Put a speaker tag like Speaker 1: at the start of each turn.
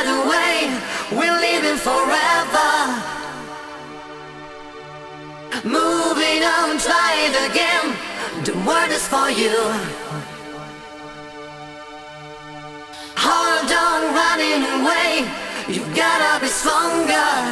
Speaker 1: the way, we're living forever. Moving on, try it again. The word is for you. Hold on, running away. You gotta be stronger.